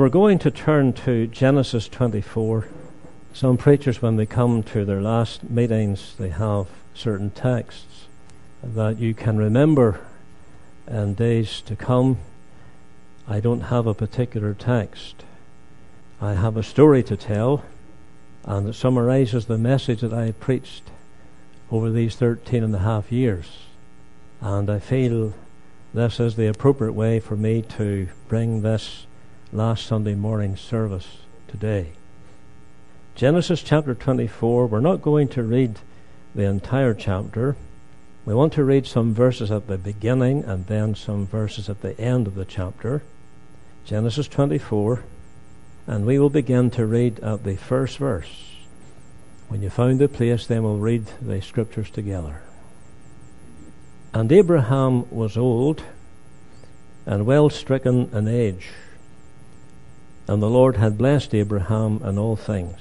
We're going to turn to Genesis 24. Some preachers, when they come to their last meetings, they have certain texts that you can remember in days to come. I don't have a particular text. I have a story to tell, and it summarizes the message that I preached over these 13 and a half years. And I feel this is the appropriate way for me to bring this last Sunday morning service today. Genesis chapter 24, we're not going to read the entire chapter. We want to read some verses at the beginning and then some verses at the end of the chapter. Genesis 24, and we will begin to read at the first verse. When you found the place, then we'll read the scriptures together. And Abraham was old and well stricken in age, and the Lord had blessed Abraham in all things.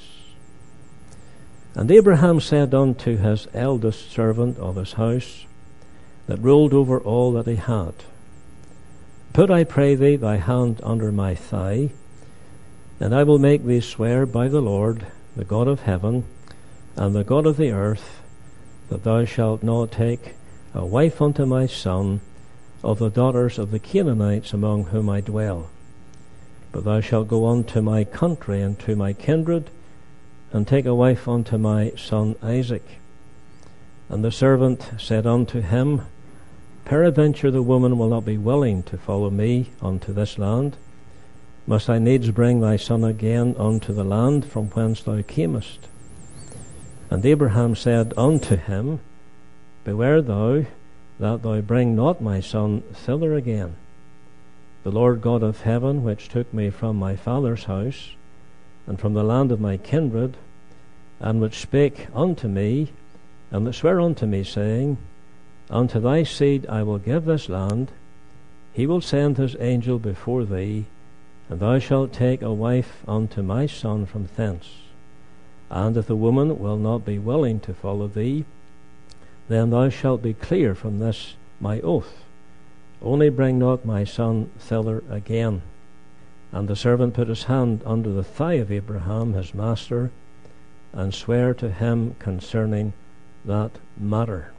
And Abraham said unto his eldest servant of his house, that ruled over all that he had, Put, I pray thee, thy hand under my thigh, and I will make thee swear by the Lord, the God of heaven, and the God of the earth, that thou shalt not take a wife unto my son of the daughters of the Canaanites among whom I dwell. But thou shalt go unto my country and to my kindred, and take a wife unto my son Isaac. And the servant said unto him, Peradventure the woman will not be willing to follow me unto this land. Must I needs bring thy son again unto the land from whence thou camest? And Abraham said unto him, Beware thou that thou bring not my son thither again. The Lord God of heaven, which took me from my father's house, and from the land of my kindred, and which spake unto me, and that sware unto me, saying, Unto thy seed I will give this land, he will send his angel before thee, and thou shalt take a wife unto my son from thence. And if the woman will not be willing to follow thee, then thou shalt be clear from this my oath. Only bring not my son thither again. And the servant put his hand under the thigh of Abraham his master, and sware to him concerning that matter.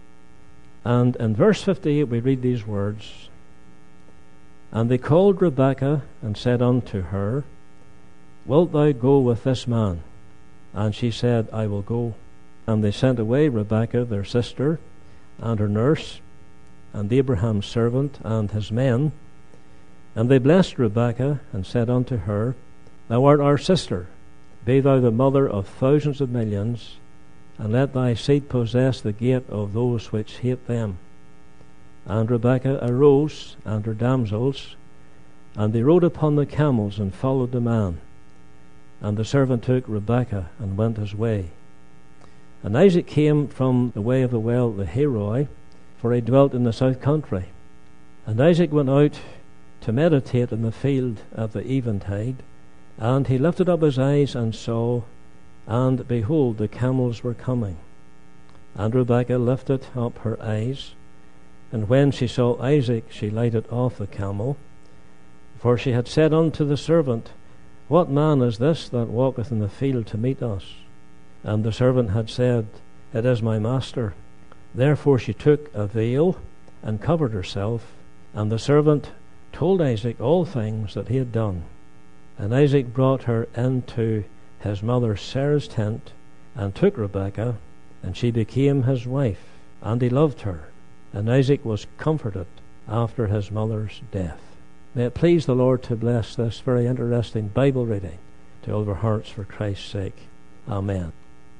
And in verse 58 we read these words, And they called Rebekah, and said unto her, Wilt thou go with this man? And she said, I will go. And they sent away Rebekah their sister, and her nurse, and Abraham's servant, and his men. And they blessed Rebekah, and said unto her, Thou art our sister, be thou the mother of thousands of millions, and let thy seed possess the gate of those which hate them. And Rebekah arose, and her damsels, and they rode upon the camels, and followed the man. And the servant took Rebekah, and went his way. And Isaac came from the way of the well of the Heroi, for he dwelt in the south country. And Isaac went out to meditate in the field at the eventide, and he lifted up his eyes and saw, and behold, the camels were coming. And Rebekah lifted up her eyes, and when she saw Isaac, she lighted off the camel. For she had said unto the servant, What man is this that walketh in the field to meet us? And the servant had said, It is my master. Therefore she took a veil and covered herself. And the servant told Isaac all things that he had done. And Isaac brought her into his mother Sarah's tent, and took Rebekah, and she became his wife, and he loved her. And Isaac was comforted after his mother's death. May it please the Lord to bless this very interesting Bible reading to all of our hearts for Christ's sake. Amen.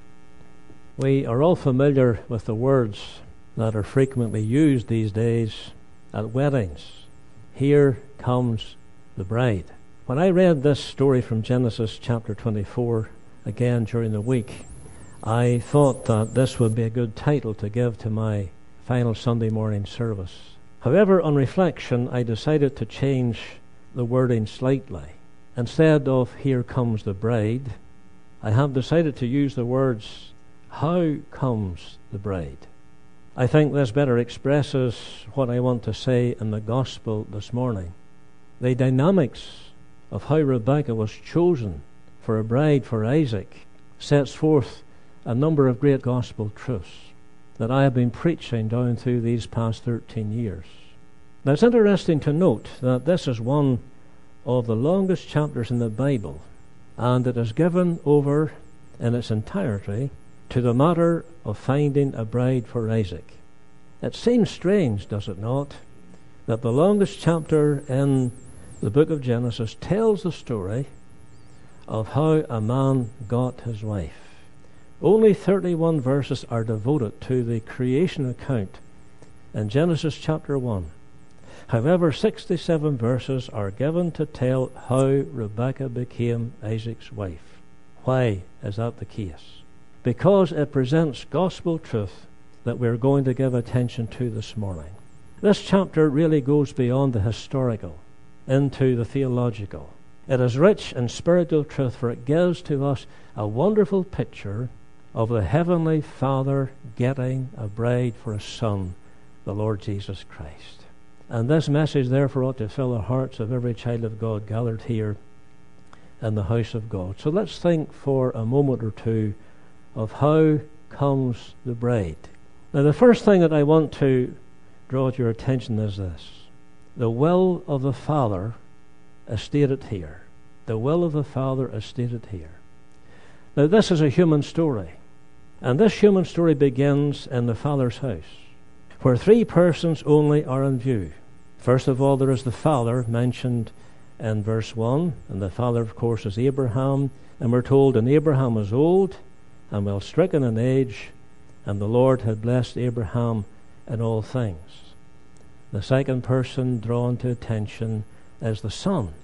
We are all familiar with the words that are frequently used these days at weddings. Here comes the bride. When I read this story from Genesis chapter 24 again during the week, I thought that this would be a good title to give to my final Sunday morning service. However, on reflection, I decided to change the wording slightly. Instead of "Here comes the bride," I have decided to use the words "How comes the bride?" I think this better expresses what I want to say in the gospel this morning. The dynamics of how Rebekah was chosen for a bride for Isaac sets forth a number of great gospel truths that I have been preaching down through these past 13 years. Now it's interesting to note that this is one of the longest chapters in the Bible, and it is given over in its entirety to the matter of finding a bride for Isaac. It seems strange, does it not, that the longest chapter in the book of Genesis tells the story of how a man got his wife. Only 31 verses are devoted to the creation account in Genesis chapter 1. However, 67 verses are given to tell how Rebekah became Isaac's wife. Why is that the case? Because it presents gospel truth that we're going to give attention to this morning. This chapter really goes beyond the historical into the theological. It is rich in spiritual truth, for it gives to us a wonderful picture of the Heavenly Father getting a bride for His Son, the Lord Jesus Christ. And this message therefore ought to fill the hearts of every child of God gathered here in the house of God. So let's think for a moment or two of how comes the bride. Now the first thing that I want to draw to your attention is this. The will of the Father is stated here. The will of the Father is stated here. Now this is a human story. And this human story begins in the Father's house, where three persons only are in view. First of all, there is the Father mentioned in verse 1, and the Father, of course, is Abraham. And we're told, and Abraham was old and well stricken in age, and the Lord had blessed Abraham in all things. The second person drawn to attention is the Son.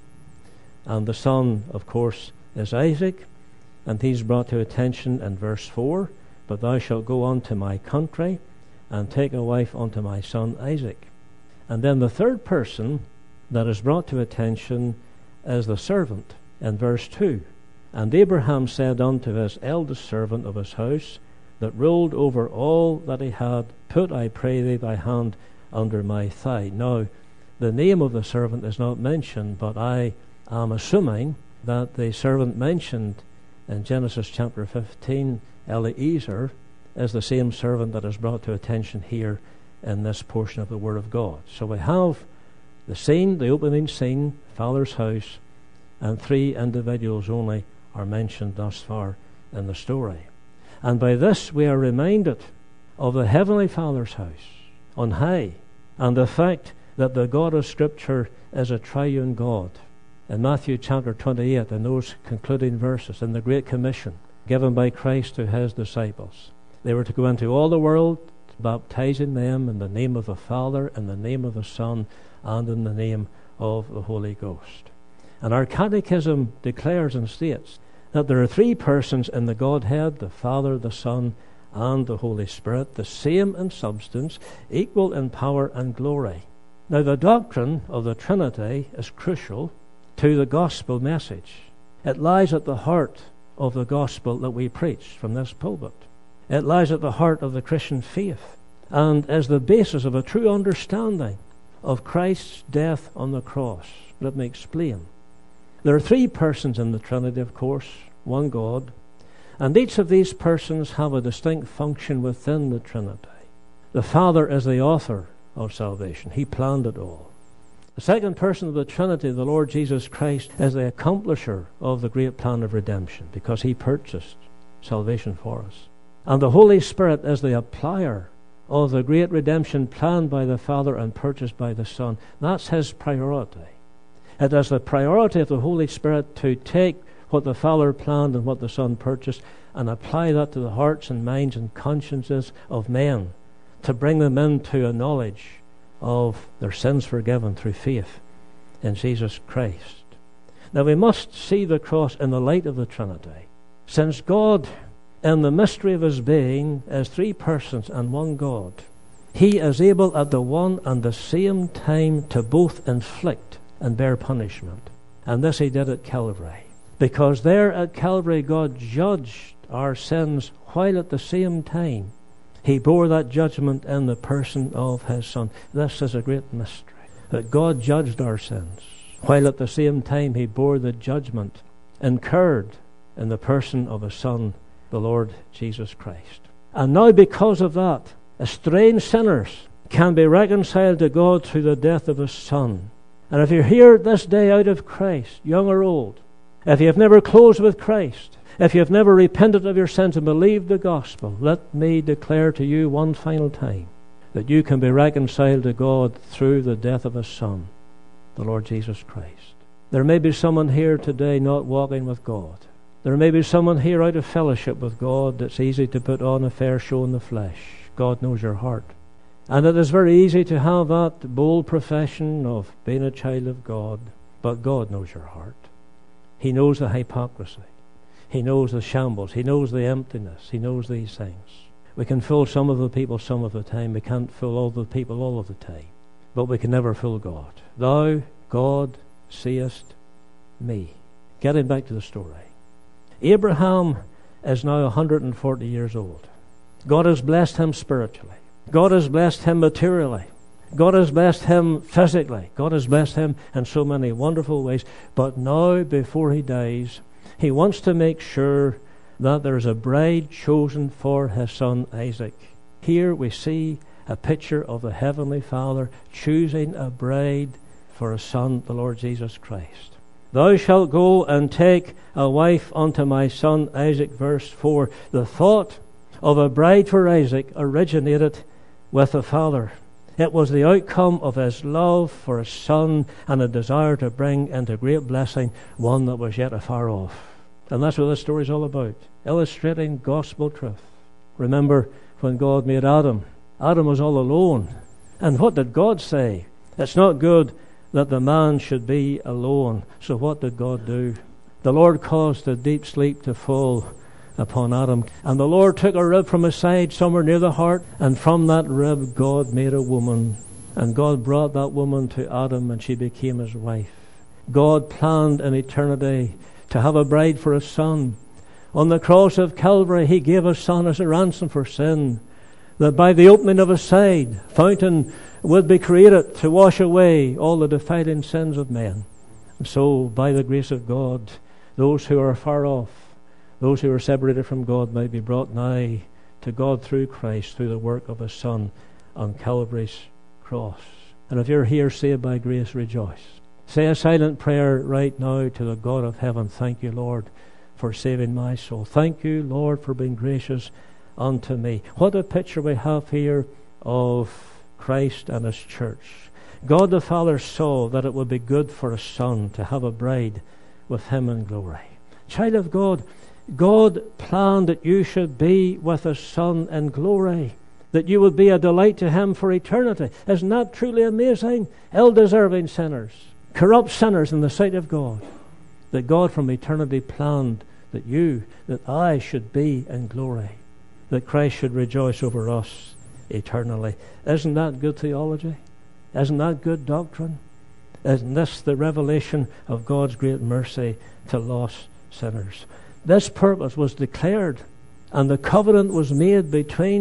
And the Son, of course, is Isaac, and he's brought to attention in verse 4, but thou shalt go unto my country, and take a wife unto my son Isaac. And then the third person that is brought to attention is the servant in verse 2. And Abraham said unto his eldest servant of his house, that ruled over all that he had, put, I pray thee, thy hand under my thigh. Now, the name of the servant is not mentioned, but I am assuming that the servant mentioned in Genesis chapter 15, Eliezer, is the same servant that is brought to attention here in this portion of the Word of God. So we have the scene, the opening scene, Father's house, and three individuals only are mentioned thus far in the story. And by this we are reminded of the Heavenly Father's house on high, and the fact that the God of Scripture is a triune God. In Matthew chapter 28, in those concluding verses, in the Great Commission given by Christ to His disciples, they were to go into all the world, baptizing them in the name of the Father, in the name of the Son, and in the name of the Holy Ghost. And our catechism declares and states that there are three persons in the Godhead, the Father, the Son, and the Holy Spirit, the same in substance, equal in power and glory. Now the doctrine of the Trinity is crucial to the gospel message. It lies at the heart of the gospel that we preach from this pulpit. It lies at the heart of the Christian faith, and is the basis of a true understanding of Christ's death on the cross. Let me explain. There are three persons in the Trinity, of course, one God, and each of these persons have a distinct function within the Trinity. The Father is the author of salvation. He planned it all. The second person of the Trinity, the Lord Jesus Christ, is the accomplisher of the great plan of redemption, because He purchased salvation for us. And the Holy Spirit is the applier of the great redemption planned by the Father and purchased by the Son. That's His priority. It is the priority of the Holy Spirit to take what the Father planned and what the Son purchased and apply that to the hearts and minds and consciences of men, to bring them into a knowledge of their sins forgiven through faith in Jesus Christ. Now we must see the cross in the light of the Trinity. Since God, in the mystery of His being, is three persons and one God, He is able at the one and the same time to both inflict and bear punishment. And this He did at Calvary. Because there at Calvary God judged our sins, while at the same time He bore that judgment in the person of His Son. This is a great mystery, that God judged our sins while at the same time he bore the judgment incurred in the person of his Son, the Lord Jesus Christ. And now because of that, estranged sinners can be reconciled to God through the death of his Son. And if you're here this day out of Christ, young or old, if you have never closed with Christ, if you have never repented of your sins and believed the gospel, let me declare to you one final time that you can be reconciled to God through the death of his Son, the Lord Jesus Christ. There may be someone here today not walking with God. There may be someone here out of fellowship with God that's easy to put on a fair show in the flesh. God knows your heart. And it is very easy to have that bold profession of being a child of God, but God knows your heart. He knows the hypocrisy. He knows the shambles. He knows the emptiness. He knows these things. We can fool some of the people some of the time. We can't fool all the people all of the time. But we can never fool God. Thou, God, seest me. Getting back to the story. Abraham is now 140 years old. God has blessed him spiritually. God has blessed him materially. God has blessed him physically. God has blessed him in so many wonderful ways. But now, before he dies, he wants to make sure that there's a bride chosen for his son Isaac. Here we see a picture of the Heavenly Father choosing a bride for his Son, the Lord Jesus Christ. Thou shalt go and take a wife unto my son Isaac, verse 4. The thought of a bride for Isaac originated with the father. It was the outcome of his love for his son and a desire to bring into great blessing one that was yet afar off. And that's what this story is all about, illustrating gospel truth. Remember when God made Adam. Adam was all alone. And what did God say? It's not good that the man should be alone. So what did God do? The Lord caused a deep sleep to fall upon Adam. And the Lord took a rib from his side somewhere near the heart, and from that rib God made a woman. And God brought that woman to Adam, and she became his wife. God planned in eternity to have a bride for his son. On the cross of Calvary, he gave his son as a ransom for sin, that by the opening of his side, fountain would be created to wash away all the defiling sins of men. And so, by the grace of God, those who are far off, those who are separated from God, might be brought nigh to God through Christ, through the work of his Son on Calvary's cross. And if you're here saved by grace, rejoice. Say a silent prayer right now to the God of heaven. Thank you, Lord, for saving my soul. Thank you, Lord, for being gracious unto me. What a picture we have here of Christ and his church. God the Father saw that it would be good for his Son to have a bride with him in glory. Child of God, God planned that you should be with his Son in glory, that you would be a delight to him for eternity. Isn't that truly amazing? Ill-deserving sinners, corrupt sinners in the sight of God, that God from eternity planned that you, that I should be in glory, that Christ should rejoice over us eternally. Isn't that good theology? Isn't that good doctrine? Isn't this the revelation of God's great mercy to lost sinners? This purpose was declared, and the covenant was made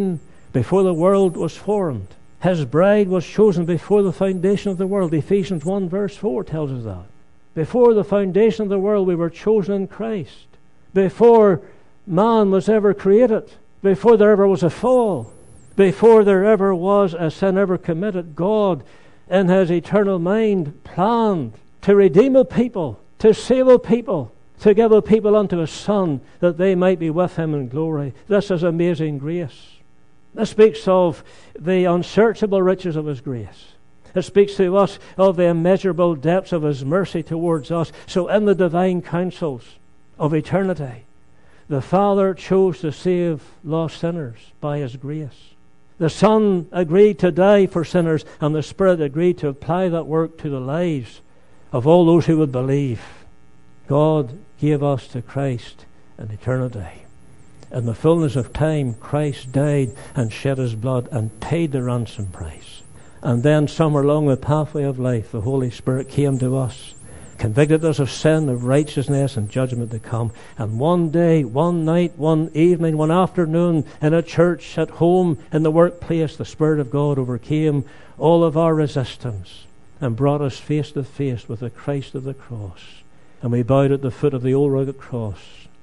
before the world was formed. His bride was chosen before the foundation of the world. Ephesians 1 verse 4 tells us that. Before the foundation of the world we were chosen in Christ. Before man was ever created. Before there ever was a fall. Before there ever was a sin ever committed. God, in his eternal mind, planned to redeem a people, to save a people, to give a people unto his Son, that they might be with him in glory. This is amazing grace. This speaks of the unsearchable riches of his grace. It speaks to us of the immeasurable depths of his mercy towards us. So in the divine counsels of eternity, the Father chose to save lost sinners by his grace. The Son agreed to die for sinners, and the Spirit agreed to apply that work to the lives of all those who would believe. God gave us to Christ in eternity. In the fullness of time, Christ died and shed his blood and paid the ransom price. And then somewhere along the pathway of life, the Holy Spirit came to us, convicted us of sin, of righteousness, and judgment to come. And one day, one night, one evening, one afternoon, in a church, at home, in the workplace, the Spirit of God overcame all of our resistance. and brought us face to face with the Christ of the cross. And we bowed at the foot of the old rugged cross,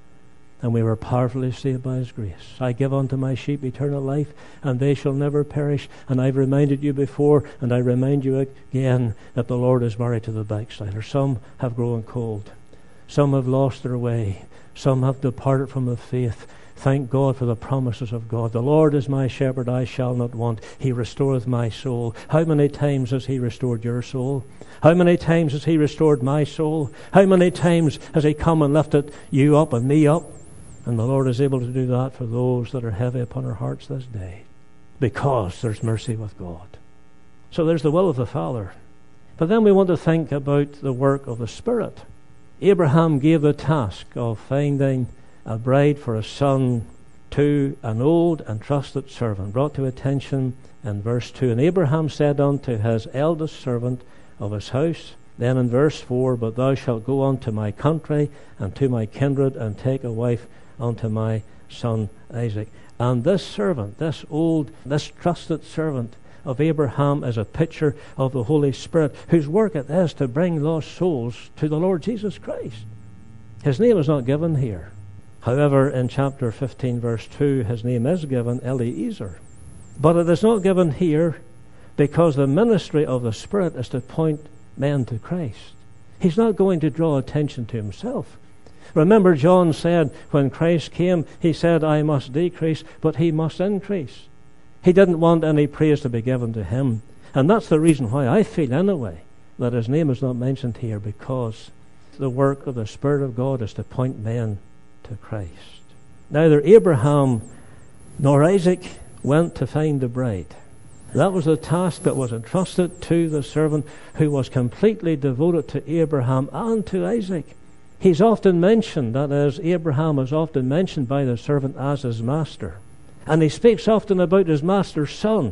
and we were powerfully saved by His grace. I give unto my sheep eternal life, and they shall never perish. And I've reminded you before, and I remind you again, that the Lord is married to the backslider. Some have grown cold. Some have lost their way. Some have departed from the faith. Thank God for the promises of God. The Lord is my shepherd, I shall not want. He restoreth my soul. How many times has He restored your soul? How many times has He restored my soul? How many times has He come and lifted you up and me up? And the Lord is able to do that for those that are heavy upon our hearts this day, because there's mercy with God. So there's the will of the Father. But then we want to think about the work of the Spirit. Abraham gave the task of finding a bride for a son to an old and trusted servant, brought to attention in verse 2. And Abraham said unto his eldest servant of his house, then in verse 4, but thou shalt go unto my country and to my kindred, and take a wife unto my son Isaac. And this servant, this trusted servant of Abraham, is a picture of the Holy Spirit, whose work it is to bring lost souls to the Lord Jesus Christ. His name is not given here. However, in chapter 15, verse 2, his name is given, Eliezer. But it is not given here because the ministry of the Spirit is to point men to Christ. He's not going to draw attention to himself. Remember, John said when Christ came, he said, I must decrease, but he must increase. He didn't want any praise to be given to him. And that's the reason why I feel, anyway, that his name is not mentioned here, because the work of the Spirit of God is to point men to Christ. Neither Abraham nor Isaac went to find the bride. That was the task that was entrusted to the servant, who was completely devoted to Abraham and to Isaac. He's often mentioned, that is, Abraham is often mentioned by the servant as his master. And he speaks often about his master's son.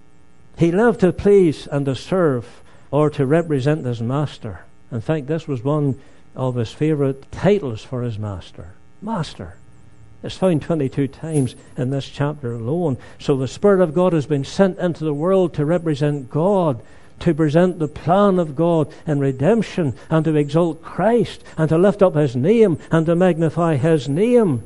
He lived to please and to serve, or to represent his master. In fact, this was one of his favourite titles for his master. Master. It's found 22 times in this chapter alone. So the Spirit of God has been sent into the world to represent God, to present the plan of God in redemption, and to exalt Christ, and to lift up His name, and to magnify His name.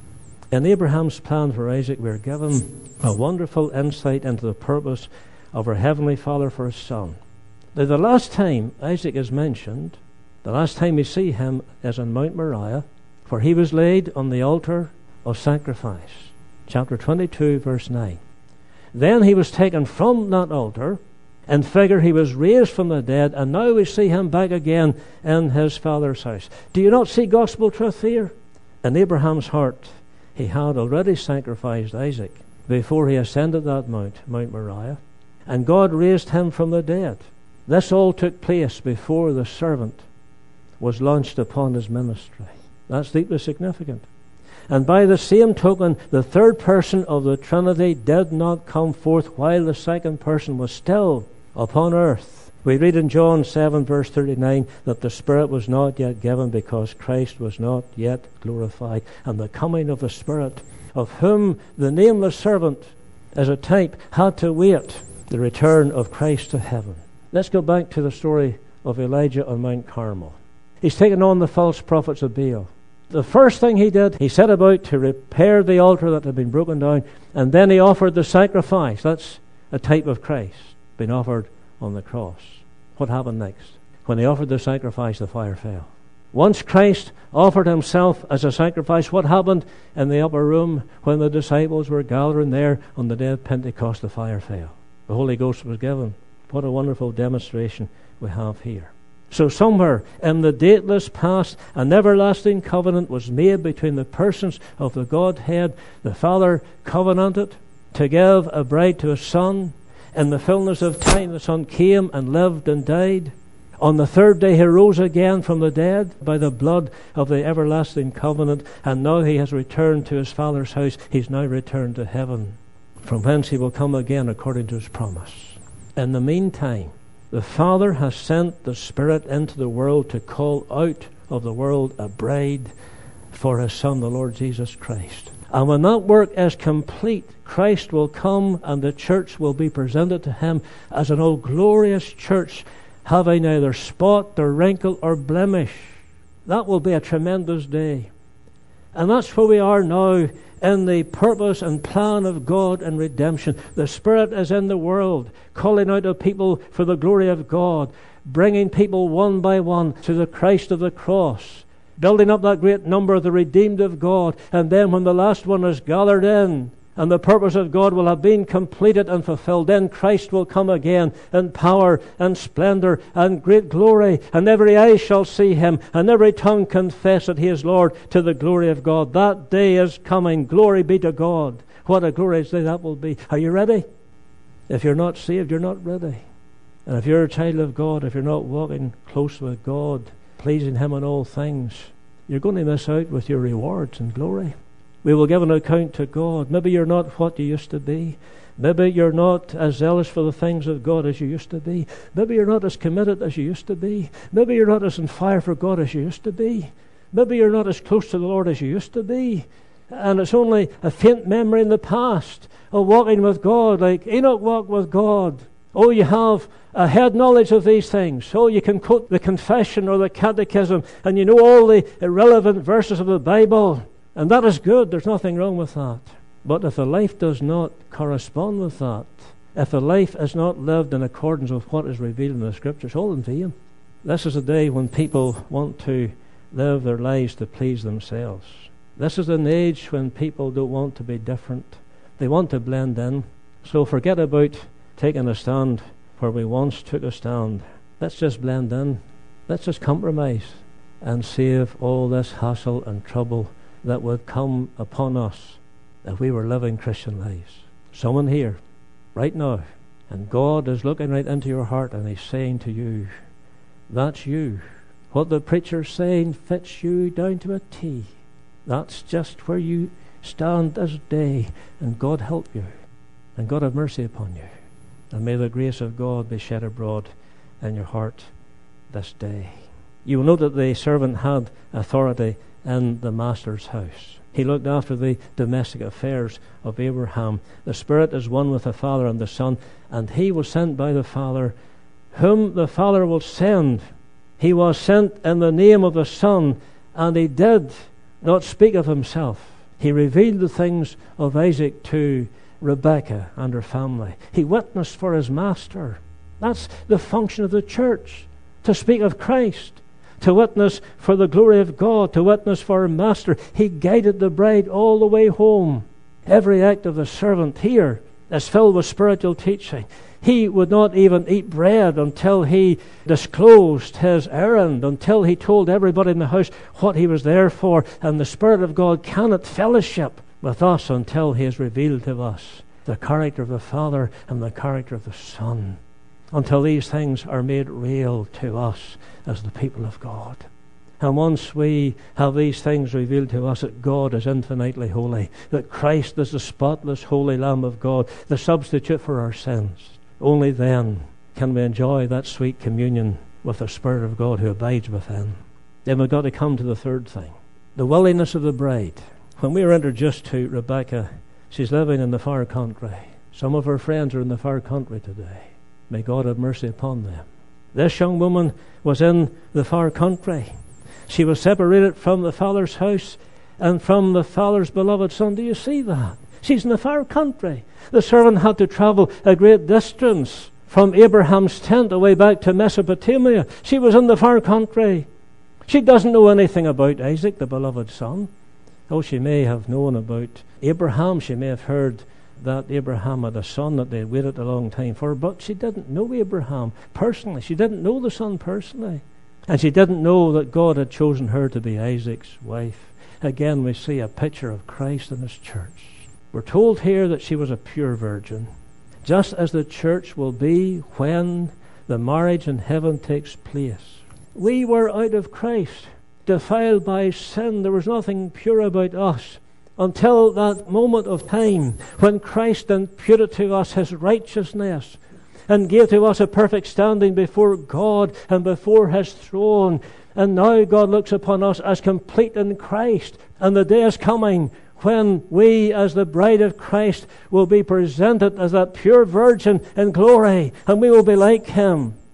In Abraham's plan for Isaac, we're given a wonderful insight into the purpose of our Heavenly Father for His son. Now, the last time Isaac is mentioned, the last time we see him, is on Mount Moriah, for he was laid on the altar of sacrifice. Chapter 22, verse 9. Then he was taken from that altar. In figure, he was raised from the dead, and now we see him back again in his Father's house. Do you not see gospel truth here? In Abraham's heart, he had already sacrificed Isaac before he ascended that Mount Moriah, and God raised him from the dead. This all took place before the servant was launched upon his ministry. That's deeply significant. And by the same token, the third person of the Trinity did not come forth while the second person was still upon earth. We read in John 7, verse 39, that the Spirit was not yet given because Christ was not yet glorified. And the coming of the Spirit, of whom the nameless servant as a type had to wait the return of Christ to heaven. Let's go back to the story of Elijah on Mount Carmel. He's taken on the false prophets of Baal. The first thing he did, he set about to repair the altar that had been broken down, and then he offered the sacrifice. That's a type of Christ being offered on the cross. What happened next? When he offered the sacrifice, the fire fell. Once Christ offered himself as a sacrifice, what happened in the upper room when the disciples were gathering there on the day of Pentecost? The fire fell. The Holy Ghost was given. What a wonderful demonstration we have here. So somewhere in the dateless past, an everlasting covenant was made between the persons of the Godhead. The Father covenanted to give a bride to a son. In the fullness of time, the Son came and lived and died. On the third day, he rose again from the dead by the blood of the everlasting covenant. And now he has returned to his Father's house. He's now returned to heaven, from whence he will come again according to his promise. In the meantime, the Father has sent the Spirit into the world to call out of the world a bride for his Son, the Lord Jesus Christ. And when that work is complete, Christ will come and the church will be presented to him as an all glorious church, having neither spot or wrinkle or blemish. That will be a tremendous day. And that's where we are now in the purpose and plan of God and redemption. The Spirit is in the world, calling out to people for the glory of God, bringing people one by one to the Christ of the cross, building up that great number of the redeemed of God. And then when the last one is gathered in, and the purpose of God will have been completed and fulfilled, then Christ will come again in power and splendor and great glory, and every eye shall see him, and every tongue confess that he is Lord, to the glory of God. That day is coming. Glory be to God. What a glorious day that will be. Are you ready? If you're not saved, you're not ready. And if you're a child of God, if you're not walking close with God, pleasing him in all things, you're going to miss out with your rewards and glory. We will give an account to God. Maybe you're not what you used to be. Maybe you're not as zealous for the things of God as you used to be. Maybe you're not as committed as you used to be. Maybe you're not as on fire for God as you used to be. Maybe you're not as close to the Lord as you used to be. And it's only a faint memory in the past of walking with God, like Enoch walked with God. Oh, you have a head knowledge of these things. Oh, you can quote the confession or the catechism, and you know all the irrelevant verses of the Bible. And that is good. There's nothing wrong with that. But if the life does not correspond with that, if the life is not lived in accordance with what is revealed in the Scriptures, all in vain. This is a day when people want to live their lives to please themselves. This is an age when people don't want to be different. They want to blend in. So forget about taking a stand where we once took a stand. Let's just blend in. Let's just compromise and save all this hassle and trouble that would come upon us if we were living Christian lives. Someone here, right now, and God is looking right into your heart and he's saying to you, that's you. What the preacher's saying fits you down to a T. That's just where you stand this day, and God help you, and God have mercy upon you. And may the grace of God be shed abroad in your heart this day. You will note that the servant had authority in the master's house. He looked after the domestic affairs of Abraham. The Spirit is one with the Father and the Son, and he was sent by the Father, whom the Father will send. He was sent in the name of the Son, and he did not speak of himself. He revealed the things of Isaac to Rebekah and her family. He witnessed for his master. That's the function of the church, to speak of Christ, to witness for the glory of God, to witness for her master. He guided the bride all the way home. Every act of the servant here is filled with spiritual teaching. He would not even eat bread until he disclosed his errand, until he told everybody in the house what he was there for. And the Spirit of God cannot fellowship with us until he has revealed to us the character of the Father and the character of the Son, until these things are made real to us as the people of God. And once we have these things revealed to us, that God is infinitely holy, that Christ is the spotless, holy Lamb of God, the substitute for our sins, only then can we enjoy that sweet communion with the Spirit of God who abides within. Then we've got to come to the third thing, the willingness of the bride. When we were introduced to Rebekah, she's living in the far country. Some of her friends are in the far country today. May God have mercy upon them. This young woman was in the far country. She was separated from the Father's house and from the Father's beloved Son. Do you see that? She's in the far country. The servant had to travel a great distance from Abraham's tent away back to Mesopotamia. She was in the far country. She doesn't know anything about Isaac, the beloved son. Oh, she may have known about Abraham. She may have heard that Abraham had a son that they had waited a long time for, but she didn't know Abraham personally. She didn't know the son personally. And she didn't know that God had chosen her to be Isaac's wife. Again, we see a picture of Christ and his church. We're told here that she was a pure virgin, just as the church will be when the marriage in heaven takes place. We were out of Christ, defiled by sin. There was nothing pure about us until that moment of time when Christ imputed to us his righteousness and gave to us a perfect standing before God and before his throne. And now God looks upon us as complete in Christ. And the day is coming when we, as the bride of Christ, will be presented as that pure virgin in glory, and we will be like him.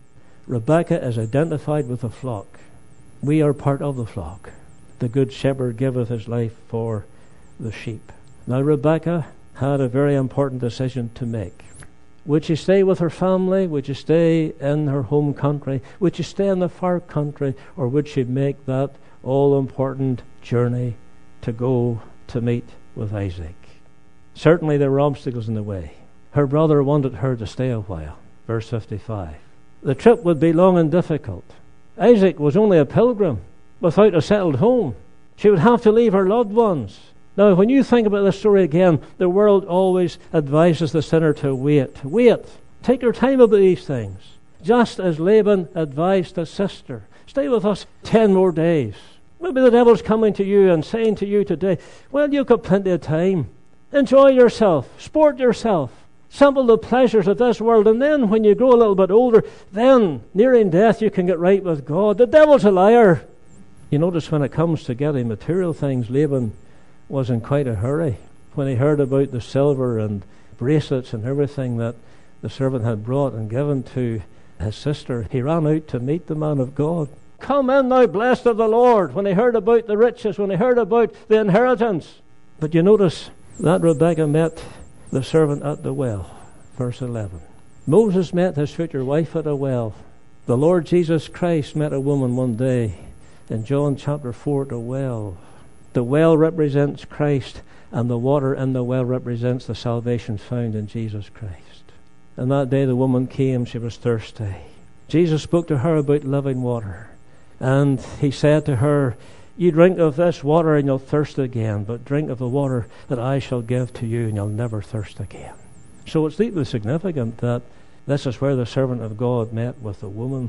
Rebekah is identified with the flock. We are part of the flock. The good shepherd giveth his life for the sheep. Now Rebekah had a very important decision to make. Would she stay with her family? Would she stay in her home country? Would she stay in the far country? Or would she make that all-important journey to go to meet with Isaac? Certainly there were obstacles in the way. Her brother wanted her to stay a while. Verse 55. The trip would be long and difficult. Isaac was only a pilgrim without a settled home. She would have to leave her loved ones. Now, when you think about this story again, the world always advises the sinner to wait. Wait. Take your time about these things. Just as Laban advised his sister, stay with us 10 more days. Maybe the devil's coming to you and saying to you today, well, you've got plenty of time. Enjoy yourself. Sport yourself. Sample the pleasures of this world, and then when you grow a little bit older, then, nearing death, you can get right with God. The devil's a liar. You notice when it comes to getting material things, Laban was in quite a hurry. When he heard about the silver and bracelets and everything that the servant had brought and given to his sister, he ran out to meet the man of God. Come in, thou blessed of the Lord, when he heard about the riches, when he heard about the inheritance. But you notice that Rebekah met the servant at the well. Verse 11. Moses met his future wife at a well. The Lord Jesus Christ met a woman one day in John chapter 4 at a well. The well represents Christ, and the water in the well represents the salvation found in Jesus Christ. And that day the woman came, she was thirsty. Jesus spoke to her about living water. And he said to her, you drink of this water and you'll thirst again, but drink of the water that I shall give to you and you'll never thirst again. So it's deeply significant that this is where the servant of God met with the woman.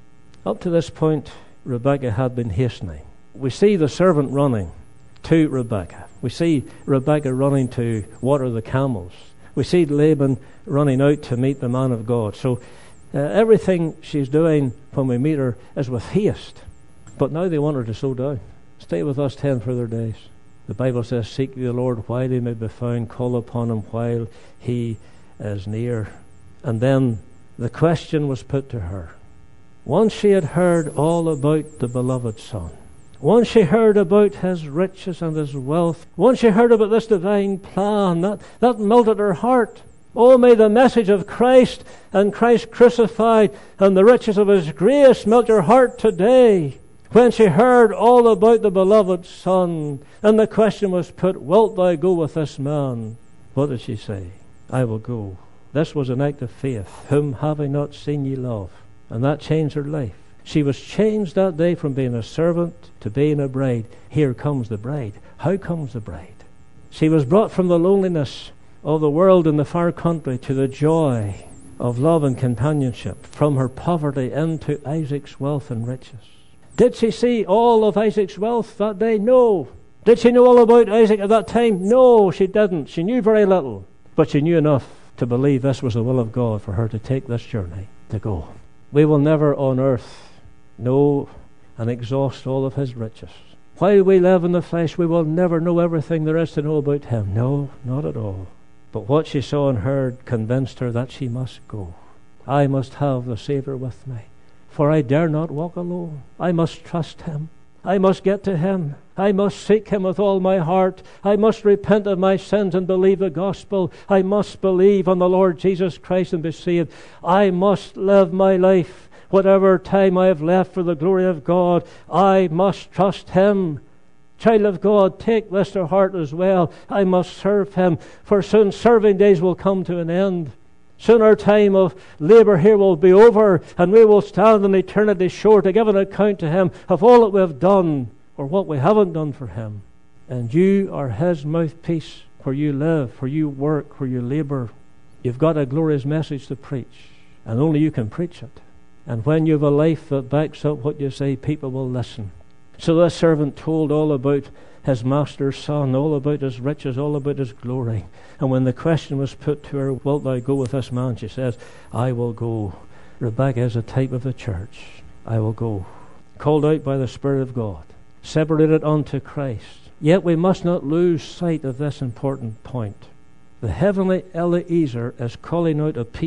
Up to this point, Rebekah had been hastening. We see the servant running to Rebekah. We see Rebekah running to water the camels. We see Laban running out to meet the man of God. So everything she's doing when we meet her is with haste. But now they want her to slow down. Stay with us 10 further days. The Bible says, seek the Lord while he may be found, call upon him while he is near. And then the question was put to her. Once she had heard all about the beloved Son, once she heard about his riches and his wealth, once she heard about this divine plan, that melted her heart. Oh, may the message of Christ and Christ crucified and the riches of his grace melt your heart today. When she heard all about the beloved Son, and the question was put, wilt thou go with this man? What did she say? I will go. This was an act of faith. Whom have I not seen ye love? And that changed her life. She was changed that day from being a servant to being a bride. Here comes the bride. How comes the bride? She was brought from the loneliness of the world in the far country to the joy of love and companionship, from her poverty into Isaac's wealth and riches. Did she see all of Isaac's wealth that day? No. Did she know all about Isaac at that time? No, she didn't. She knew very little. But she knew enough to believe this was the will of God for her to take this journey, to go. We will never on earth know and exhaust all of his riches. While we live in the flesh, we will never know everything there is to know about him. No, not at all. But what she saw and heard convinced her that she must go. I must have the Saviour with me. For I dare not walk alone. I must trust him. I must get to him. I must seek him with all my heart. I must repent of my sins and believe the gospel. I must believe on the Lord Jesus Christ and be saved. I must live my life, whatever time I have left, for the glory of God. I must trust him. Child of God, take this to heart as well. I must serve him, for soon serving days will come to an end. Soon our time of labour here will be over, and we will stand on eternity's shore to give an account to him of all that we have done or what we haven't done for him. And you are his mouthpiece where you live, where you work, where you labour. You've got a glorious message to preach, and only you can preach it. And when you have a life that backs up what you say, people will listen. So this servant told all about his master's son, all about his riches, all about his glory. And when the question was put to her, wilt thou go with this man? She says, I will go. Rebekah is a type of the church. I will go. Called out by the Spirit of God. Separated unto Christ. Yet we must not lose sight of this important point. The heavenly Eliezer is calling out a people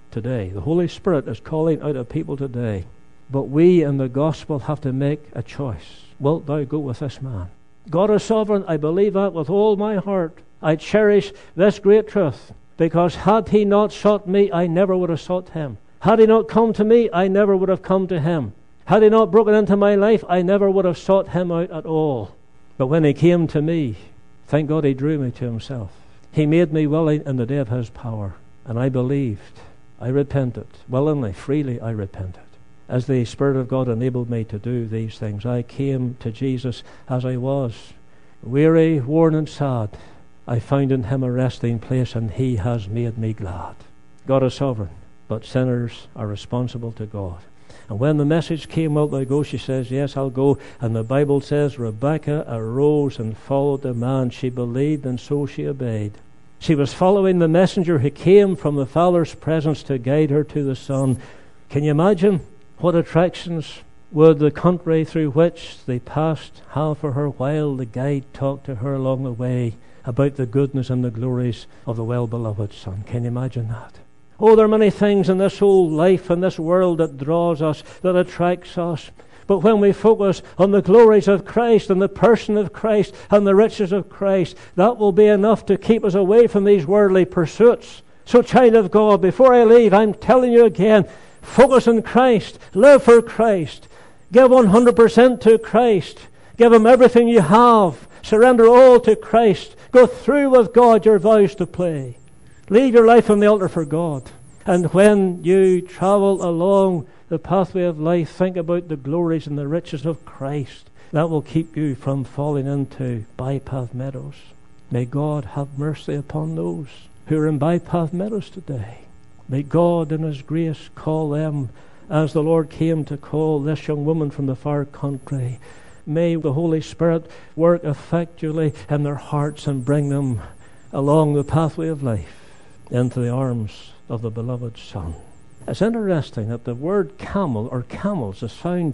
today. The Holy Spirit is calling out of people today. But we in the gospel have to make a choice. Wilt thou go with this man? God is sovereign. I believe that with all my heart. I cherish this great truth, because had he not sought me, I never would have sought him. Had he not come to me, I never would have come to him. Had he not broken into my life, I never would have sought him out at all. But when he came to me, thank God he drew me to himself. He made me willing in the day of his power. And I believed. I repented. Willingly, freely I repented. As the Spirit of God enabled me to do these things, I came to Jesus as I was. Weary, worn and sad, I found in him a resting place, and he has made me glad. God is sovereign, but sinners are responsible to God. And when the message came, wilt thou go? She says, yes, I'll go. And the Bible says, Rebekah arose and followed the man. She believed, and so she obeyed. She was following the messenger who came from the Father's presence to guide her to the Son. Can you imagine what attractions would the country through which they passed have for her while the guide talked to her along the way about the goodness and the glories of the well-beloved Son? Can you imagine that? Oh, there are many things in this whole life and this world that draws us, that attracts us. But when we focus on the glories of Christ and the person of Christ and the riches of Christ, that will be enough to keep us away from these worldly pursuits. So, child of God, before I leave, I'm telling you again, focus on Christ. Live for Christ. Give 100% to Christ. Give him everything you have. Surrender all to Christ. Go through with God your vows to play. Leave your life on the altar for God. And when you travel along the pathway of life, think about the glories and the riches of Christ. That will keep you from falling into bypath meadows. May God have mercy upon those who are in bypath meadows today. May God in his grace call them as the Lord came to call this young woman from the far country. May the Holy Spirit work effectually in their hearts and bring them along the pathway of life into the arms of the beloved Son. It's interesting that the word camel or camels is found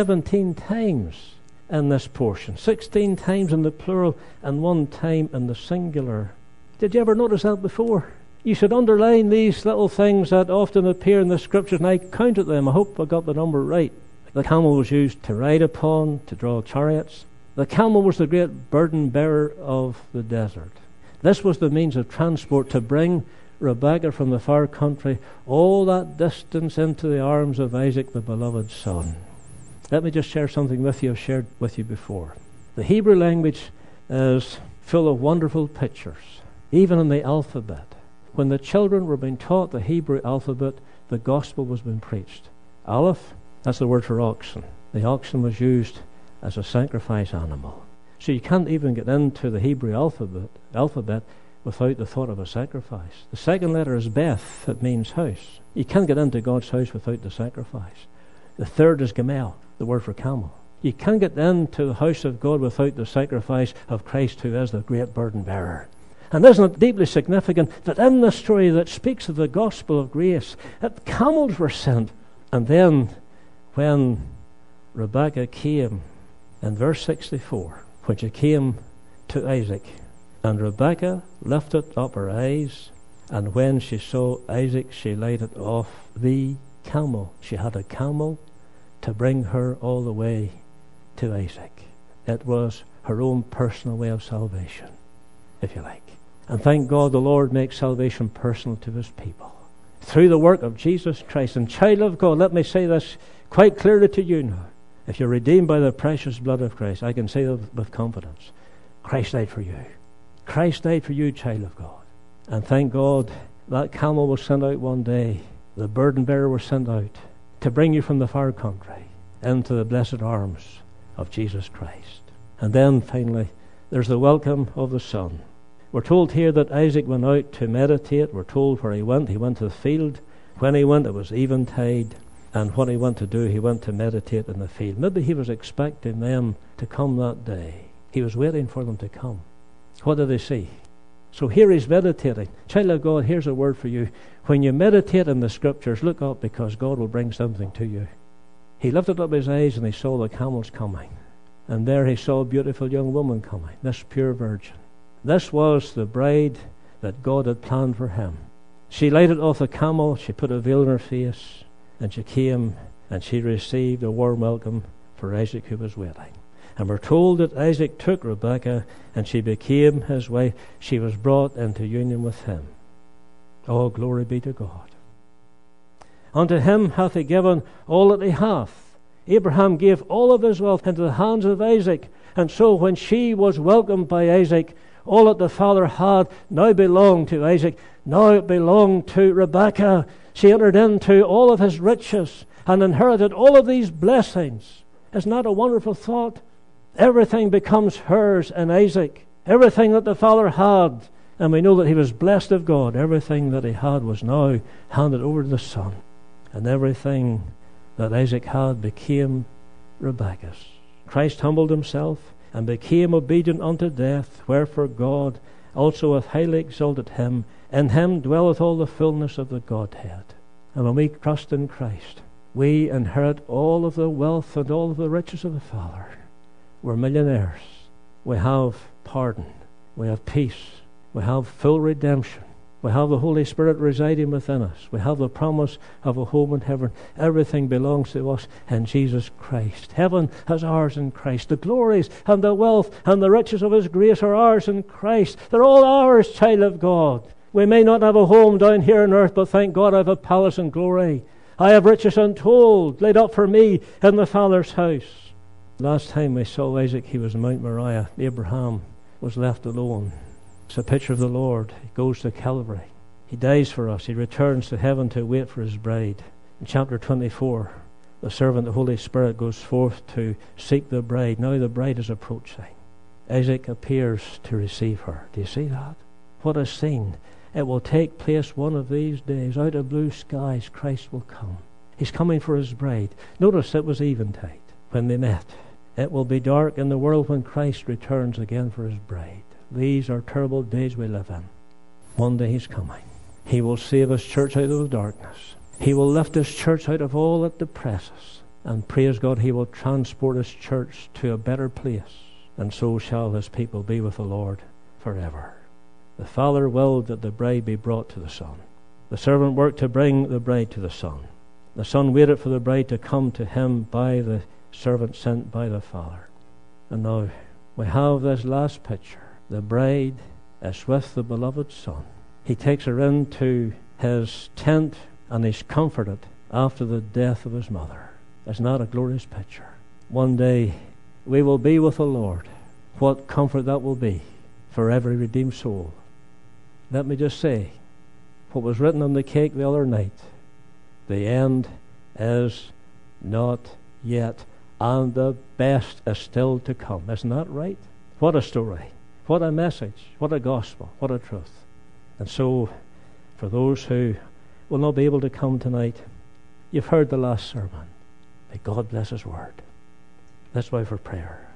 17 times in this portion. 16 times in the plural and 1 time in the singular. Did you ever notice that before? You should underline these little things that often appear in the Scriptures, and I counted them. I hope I got the number right. The camel was used to ride upon, to draw chariots. The camel was the great burden bearer of the desert. This was the means of transport to bring Rebekah from the far country all that distance into the arms of Isaac, the beloved son. Let me just share something with you I've shared with you before. The Hebrew language is full of wonderful pictures, even in the alphabet. When the children were being taught the Hebrew alphabet, the gospel was being preached. Aleph, that's the word for oxen. The oxen was used as a sacrifice animal. So you can't even get into the Hebrew alphabet without the thought of a sacrifice. The second letter is Beth. It means house. You can't get into God's house without the sacrifice. The third is Gamel, the word for camel. You can't get into the house of God without the sacrifice of Christ, who is the great burden bearer. And isn't it deeply significant that in the story that speaks of the gospel of grace, that camels were sent? And then when Rebekah came in verse 64, when she came to Isaac, and Rebekah lifted up her eyes, and when she saw Isaac, she lighted off the camel. She had a camel to bring her all the way to Isaac. It was her own personal way of salvation, if you like. And thank God the Lord makes salvation personal to his people through the work of Jesus Christ. And child of God, let me say this quite clearly to you now. If you're redeemed by the precious blood of Christ, I can say with confidence, Christ died for you. Christ died for you, child of God. And thank God that camel was sent out one day. The burden bearer was sent out to bring you from the far country into the blessed arms of Jesus Christ. And then finally, there's the welcome of the Son. We're told here that Isaac went out to meditate. We're told where he went. He went to the field. When he went, it was eventide. And what he went to do, he went to meditate in the field. Maybe he was expecting them to come that day. He was waiting for them to come. What did they see? So here he's meditating. Child of God, here's a word for you. When you meditate in the Scriptures, look up, because God will bring something to you. He lifted up his eyes and he saw the camels coming. And there he saw a beautiful young woman coming, this pure virgin. This was the bride that God had planned for him. She lighted off the camel, she put a veil on her face, and she came and she received a warm welcome for Isaac who was waiting. And we're told that Isaac took Rebekah and she became his wife. She was brought into union with him. All glory be to God. Unto him hath he given all that he hath. Abraham gave all of his wealth into the hands of Isaac. And so when she was welcomed by Isaac, all that the father had now belonged to Isaac. Now it belonged to Rebekah. She entered into all of his riches and inherited all of these blessings. Isn't that a wonderful thought? Everything becomes hers in Isaac. Everything that the father had. And we know that he was blessed of God. Everything that he had was now handed over to the son. And everything that Isaac had became Rebekah's. Christ humbled himself and became obedient unto death, wherefore God also hath highly exalted him. In him dwelleth all the fullness of the Godhead. And when we trust in Christ, we inherit all of the wealth and all of the riches of the Father. We're millionaires. We have pardon. We have peace. We have full redemption. We have the Holy Spirit residing within us. We have the promise of a home in heaven. Everything belongs to us in Jesus Christ. Heaven is ours in Christ. The glories and the wealth and the riches of His grace are ours in Christ. They're all ours, child of God. We may not have a home down here on earth, but thank God I have a palace in glory. I have riches untold laid up for me in the Father's house. Last time we saw Isaac, he was in Mount Moriah. Abraham was left alone. It's a picture of the Lord. He goes to Calvary. He dies for us. He returns to heaven to wait for his bride. In chapter 24, the servant, the Holy Spirit, goes forth to seek the bride. Now the bride is approaching. Isaac appears to receive her. Do you see that? What a scene. It will take place one of these days. Out of blue skies, Christ will come. He's coming for his bride. Notice it was eventide when they met. It will be dark in the world when Christ returns again for his bride. These are terrible days we live in. One day he's coming. He will save his church out of the darkness. He will lift his church out of all that depresses. And praise God, he will transport his church to a better place. And so shall his people be with the Lord forever. The Father willed that the bride be brought to the Son. The servant worked to bring the bride to the Son. The Son waited for the bride to come to him by the servant sent by the Father. And now we have this last picture. The bride is with the beloved Son. He takes her into his tent and he's comforted after the death of his mother. Isn't that a glorious picture? One day we will be with the Lord. What comfort that will be for every redeemed soul. Let me just say what was written on the cake the other night. The end is not yet, and the best is still to come. Isn't that right? What a story. What a message. What a gospel. What a truth. And so, for those who will not be able to come tonight, you've heard the last sermon. May God bless His word. Let's bow for prayer.